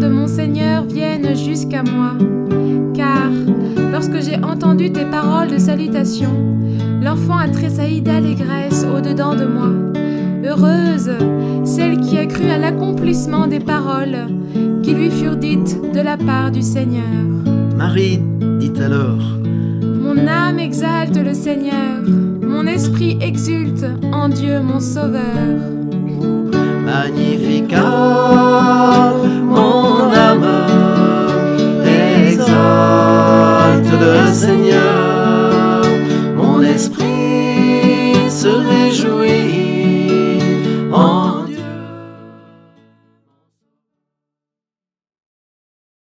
de mon Seigneur viennent jusqu'à moi. Car, lorsque j'ai entendu tes paroles de salutation, l'enfant a tressailli d'allégresse au-dedans de moi. Heureuse celle qui a cru à l'accomplissement des paroles qui lui furent dites de la part du Seigneur. Marie dit alors: Mon âme exalte le Seigneur, mon esprit exulte en Dieu mon Sauveur. Magnificat, mon âme exalte le Seigneur.